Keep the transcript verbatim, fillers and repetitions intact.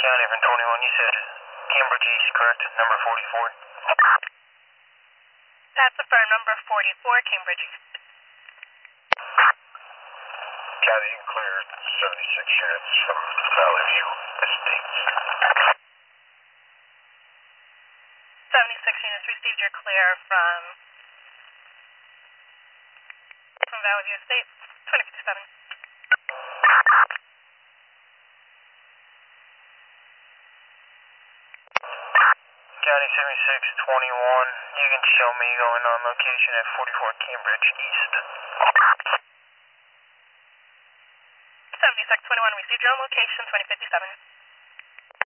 County from twenty-one, you said Cambridge East, correct? Number forty-four? That's affirm, number forty-four, Cambridge East. County, you can clear seventy-six units from Valley View Estates. seventy-six units received your clear from, from Valley View Estates, twenty fifty-seven. County seventy-six twenty-one, you can show me going on location at forty-four Cambridge East. seventy-six twenty-one received your own location, twenty fifty-seven.